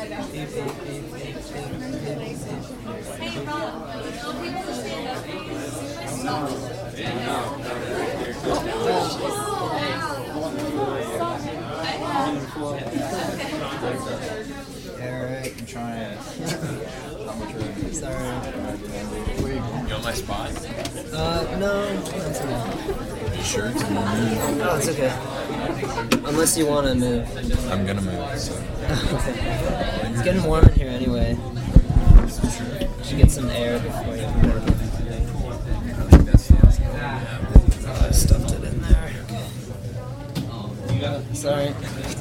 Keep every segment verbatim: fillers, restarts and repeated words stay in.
Eric, I'm trying. How much room? Sorry. Where you going? You want my spot? Uh, no, that's okay. You sure? No, it's okay. Unless you want to move. I'm gonna move, so. Okay. It's getting warm in here anyway. You should get some air before you move. I think that's the answer. Oh, I stuffed it in there. Okay. Sorry.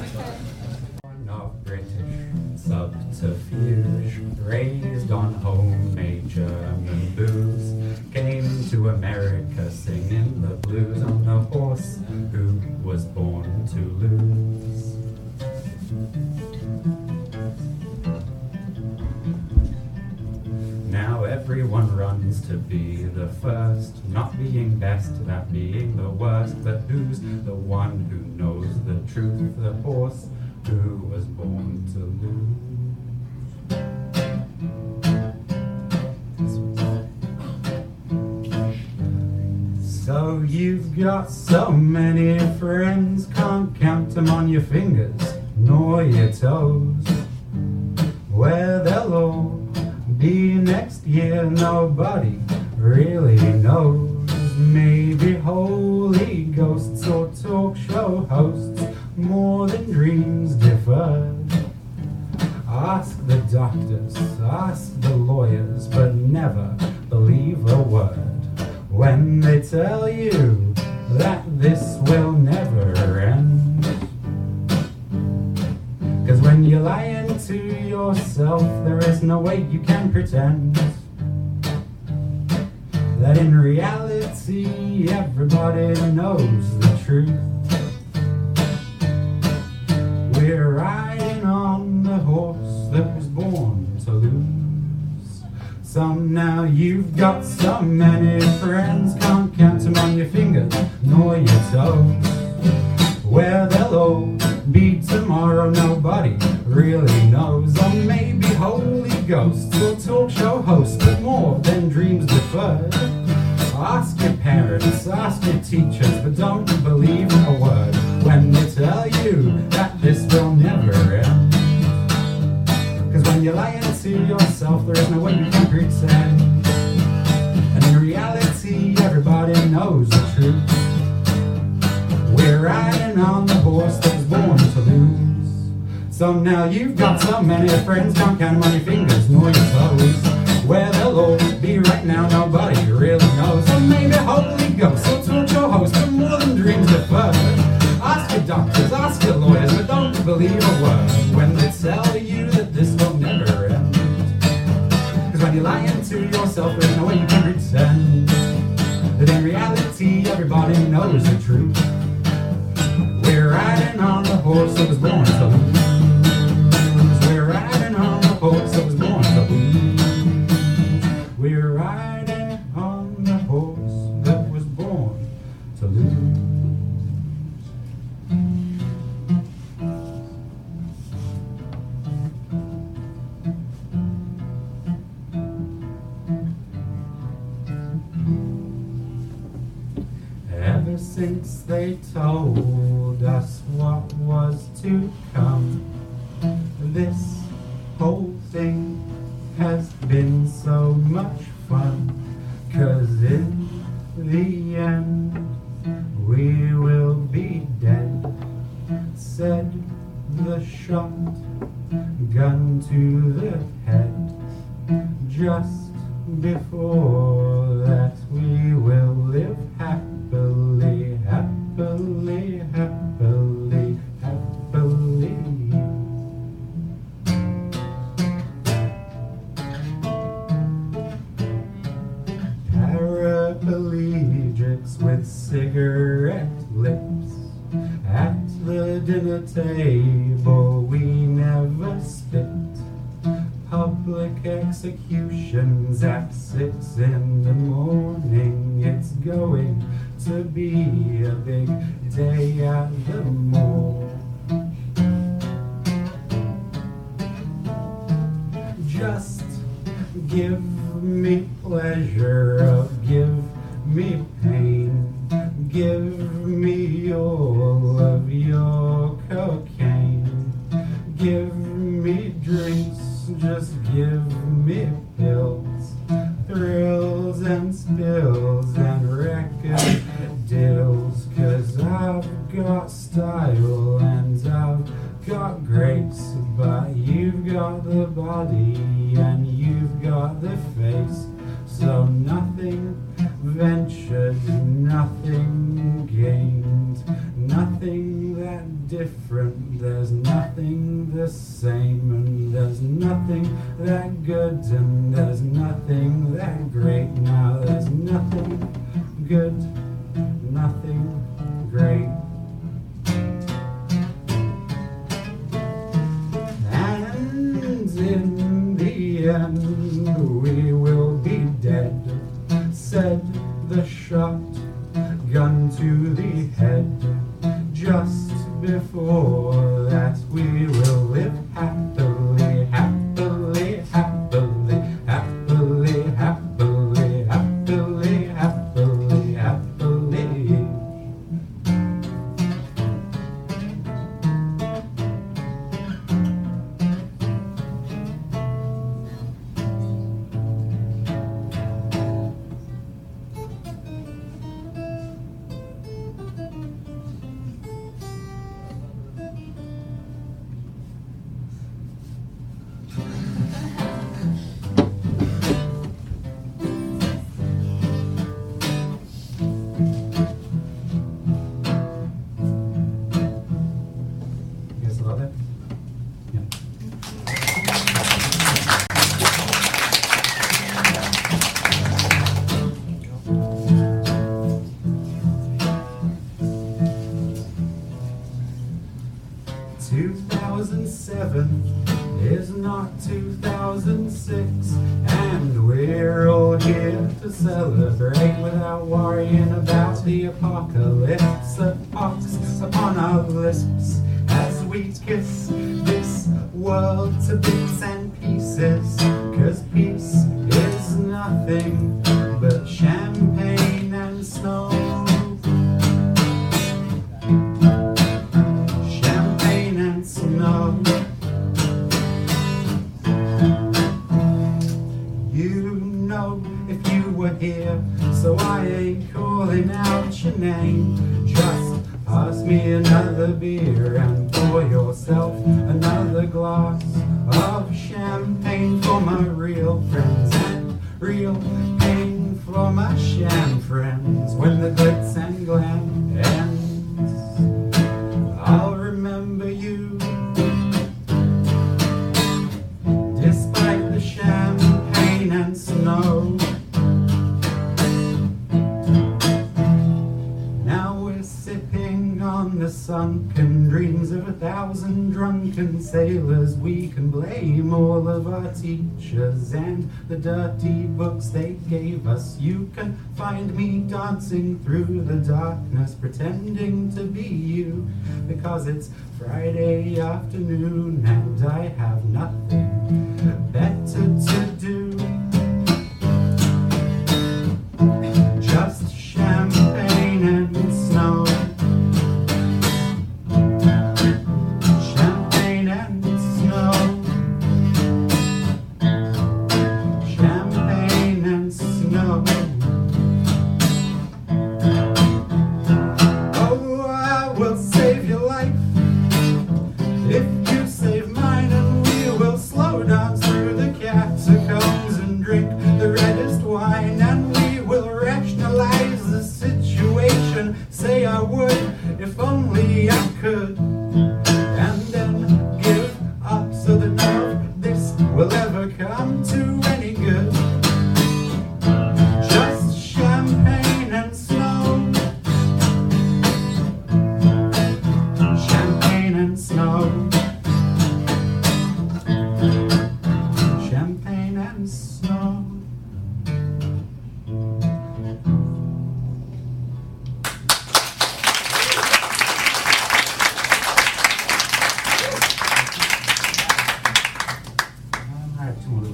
Of British subterfuge, raised on homemade German booze, came to America singing the blues on a horse who was born to lose. Now everyone runs to be the first, not being best, that being the worst, but who's the one who knows the truth? The horse who was born to lose. So you've got so many friends, can't count them on your fingers nor your toes. Where they'll all be next year, nobody really knows. Maybe holy ghosts or talk show hosts, more than dreams deferred. Ask the doctors, ask the lawyers, but never believe a word when they tell you that this will never end. 'Cause when you're lying to yourself, there is no way you can pretend that in reality everybody knows the truth. We're riding on the horse that was born to lose. So now you've got so many friends, can't count them on your fingers nor your toes. Where they'll all be tomorrow, nobody really knows. Or maybe holy ghosts or talk show hosts, but more than dreams deferred. Ask your parents, ask your teachers, but don't believe a word when they tell you that this will never end. 'Cause when you're lying to yourself, there is no way you can pretend. And in reality, everybody knows the truth. We're riding on the horse that was born to lose. So now you've got so many friends, can't count them on your fingers nor your toes. Where they'll all be right now, nobody really knows. So maybe holy ghosts will talk your host, but more than dreams deferred. Ask your doctors, ask your lawyers, but don't believe a word when they tell you that this will never end. 'Cause when you're lying to yourself, there's no way you can pretend that in reality everybody knows the truth. We're riding on the horse that was born to lose. We're riding on the horse that was born to lose. We're riding on the horse that was born to lose. Ever since they told us what was to come, this whole thing has been so much fun. 'Cause in the end we will be dead, said the shot gun to the head. Just before that we will live happily, happily, happily, happily. Paraplegics with cigarette lips at the dinner table we never spit. Public executions at six in the morning. It's going to be a big day at the mall. Just give me pleasure, of give me pain. Give me all of your cocaine. Give me drinks, just give me pills. Thrills and spills and record deals. Cause I've got style and I've got grace, but you've got the body and you've got the face. So nothing ventured, nothing gained, nothing that different, there's nothing the same, and there's nothing that good, and there's nothing that great. Now there's nothing good, nothing great. And in the end we will be dead, said the shot gun to the head. Just before that we will live happily, happily, happily, happily, happily, happily, happily, happily. You guys love it? Yeah. two thousand seven is not two thousand six, and we're all here to celebrate without worrying about the apocalypse that pops upon our lips as we kiss this world to bits and pieces. Cause peace is nothing but champagne and snow. Champagne and snow. You know if you were here, so I ain't calling out your name. Just pass me another beer and pour yourself another glass of champagne for my real friends, and real pain for my sham friends. When the glitz and glam ends, I'll remember you, despite the champagne and snow. Now we're sipping on the sunken dreams of a thousand drunken sailors. We can blame all of our teachers and the dirty books they gave us. You can find me dancing through the darkness, pretending to be you, because it's Friday afternoon and I have nothing better to do. Just champagne and snow. Champagne and snow. Champagne and snow. Oh, I will save your life if you save mine, and we will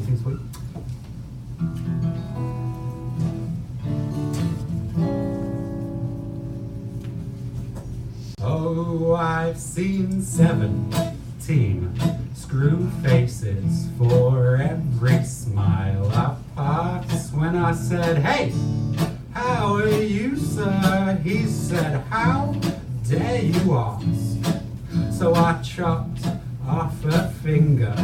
anything sweet? Oh, I've seen seventeen screw faces for every smile I pass. When I said, hey, how are you, sir? He said, how dare you ask? So I chopped off a finger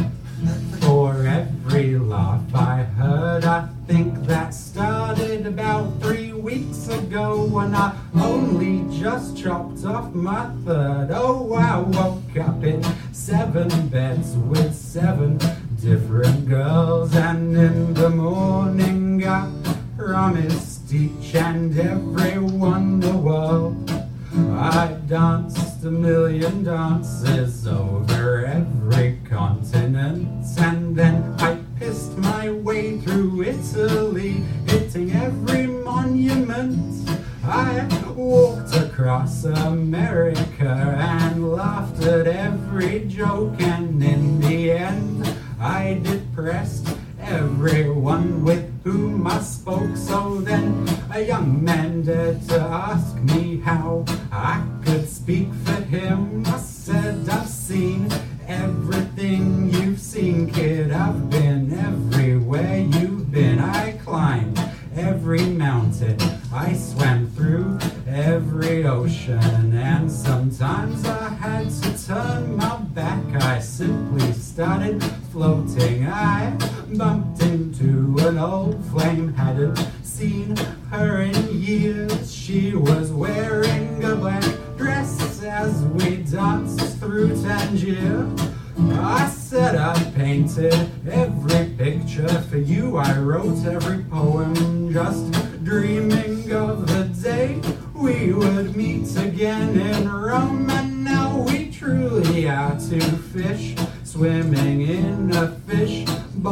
for every laugh I heard. I think that started about three weeks ago when I only just chopped off my third. Oh, I woke up in seven beds with seven different girls, and in the morning I promised each and every one the world. I danced a million dances over every continent, and then I pissed my way through Italy, hitting every monument. I walked across America and laughed at every joke, and in the end I depressed everyone with whom I spoke. So then a young man dared to ask me how I could speak for him. I said, I've seen everything you've seen, kid. I've been everywhere you've been. I climbed every mountain, I swam through every ocean, and sometimes I had to turn my back. I simply started floating. I bumped into an old flame, hadn't seen her in years. She was wearing a black dress as we danced through Tangier. I said I painted every picture for you, I wrote every poem, just dreaming of the day we would meet again in Rome. And now we truly are two fish swimming in a fish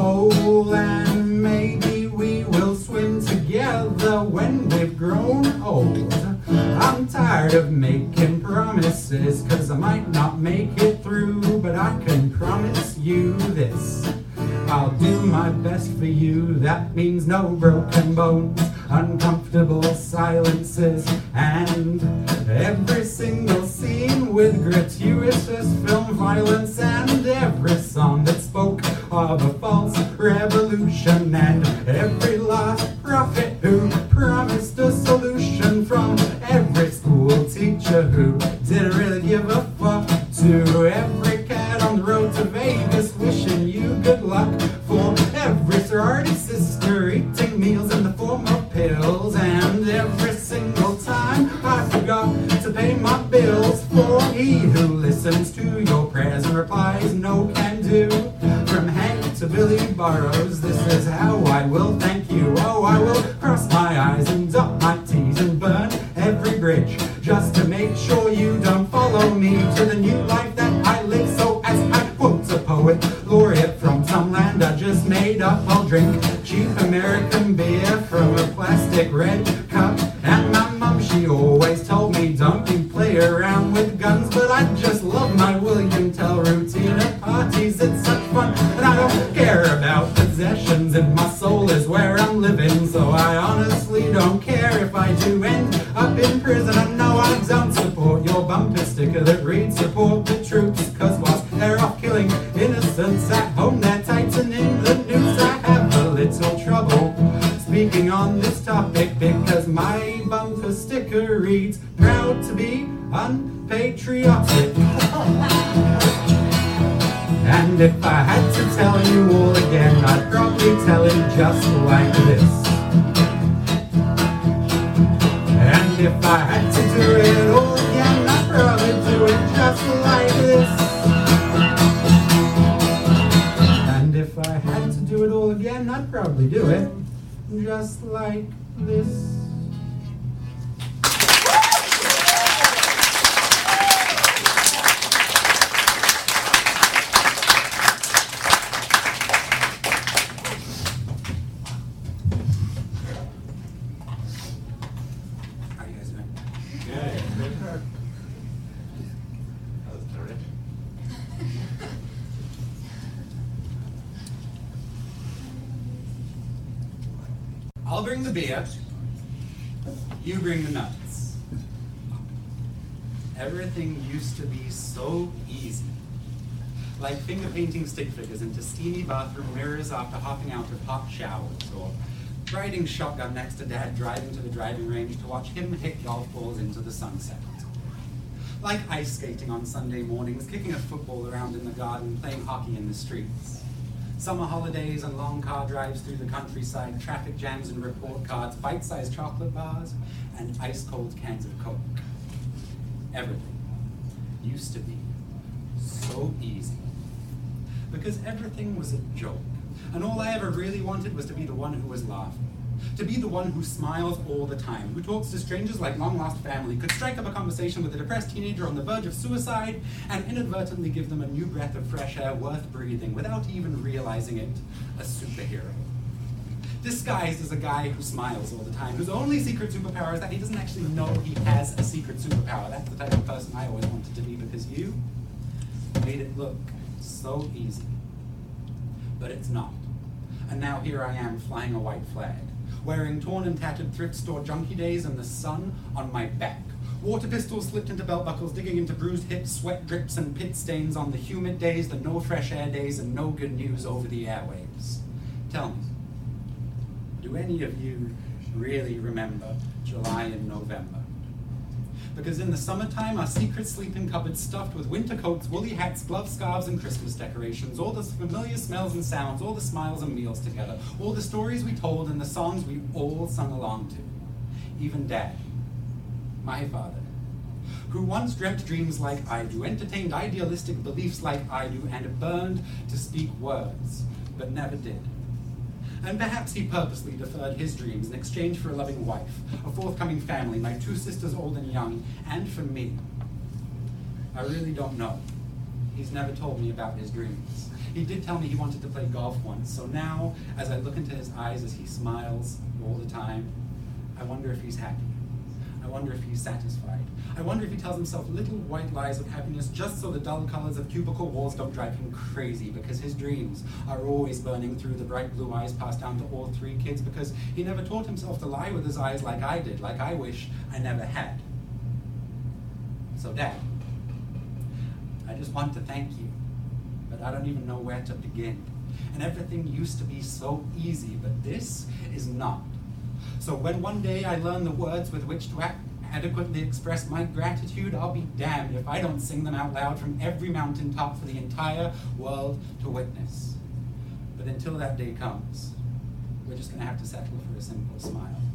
bowl, and maybe we will swim together when we've grown old. I'm tired of making promises, cause I might not make it through, but I can promise you this: I'll do my best for you. That means no broken bones, uncomfortable silences, and every single scene with gratuitous film violence, and every song that spoke of a false revolution, and every last prophet who promised a solution, from every school teacher who didn't really give a fuck, to every cat on the road to Vegas wishing you good luck, for every sorority sister eating meals in the form of pills, and every single time I forgot to pay my bills, for he who listens to your prayers and replies no can do. From Hank to Billy Burrows, this is how I will thank you. Oh, I will cross my eyes and dot my T's and burn every bridge, just to make sure you don't follow me to the new life that I live. So as I quote a poet laureate from some land I just made up, I'll drink cheap American beer from a plastic red cup. And my mum, she always told me don't you play around with guns, but I just love my William Tell routine at parties. It's such fun, and I don't care about possessions, and my soul is where I'm living, so I honestly don't care if I do end up in prison. I know I don't support your bumper sticker that reads support the troops, cause whilst they're off killing innocents at home, they're tightening the noose. I have a little trouble speaking on this topic because my bumper sticker reads proud to be unpatriotic. And if I had to tell you all again, I'd probably tell it just like this. And if I had to do it all again, I'd probably do it just like this. And if I had to do it all again, I'd probably do it just like this. I'll bring the beer. You bring the nuts. Everything used to be so easy. Like finger painting stick figures into steamy bathroom mirrors after hopping out of hot showers, or riding shotgun next to Dad driving to the driving range to watch him hit golf balls into the sunset. Like ice skating on Sunday mornings, kicking a football around in the garden, playing hockey in the streets. Summer holidays and long car drives through the countryside, traffic jams and report cards, bite-sized chocolate bars, and ice-cold cans of Coke. Everything used to be so easy. Because everything was a joke, and all I ever really wanted was to be the one who was laughing. To be the one who smiles all the time, who talks to strangers like long-lost family, could strike up a conversation with a depressed teenager on the verge of suicide, and inadvertently give them a new breath of fresh air worth breathing without even realizing it, a superhero. Disguised as a guy who smiles all the time, whose only secret superpower is that he doesn't actually know he has a secret superpower. That's the type of person I always wanted to be, because you made it look so easy. But it's not. And now here I am flying a white flag, wearing torn and tattered thrift store junkie days and the sun on my back. Water pistols slipped into belt buckles, digging into bruised hips, sweat drips and pit stains on the humid days, the no fresh air days, and no good news over the airwaves. Tell me, do any of you really remember July and November? Because in the summertime, our secret sleeping cupboards stuffed with winter coats, woolly hats, gloves, scarves, and Christmas decorations, all the familiar smells and sounds, all the smiles and meals together, all the stories we told and the songs we all sung along to. Even Dad, my father, who once dreamt dreams like I do, entertained idealistic beliefs like I do, and burned to speak words, but never did. And perhaps he purposely deferred his dreams in exchange for a loving wife, a forthcoming family, my two sisters old and young, and for me. I really don't know. He's never told me about his dreams. He did tell me he wanted to play golf once, so now, as I look into his eyes as he smiles all the time, I wonder if he's happy. I wonder if he's satisfied. I wonder if he tells himself little white lies of happiness just so the dull colors of cubicle walls don't drive him crazy, because his dreams are always burning through the bright blue eyes passed down to all three kids, because he never taught himself to lie with his eyes like I did, like I wish I never had. So Dad, I just want to thank you, but I don't even know where to begin. And everything used to be so easy, but this is not. So when one day I learn the words with which to act, adequately express my gratitude, I'll be damned if I don't sing them out loud from every mountaintop for the entire world to witness. But until that day comes, we're just going to have to settle for a simple smile.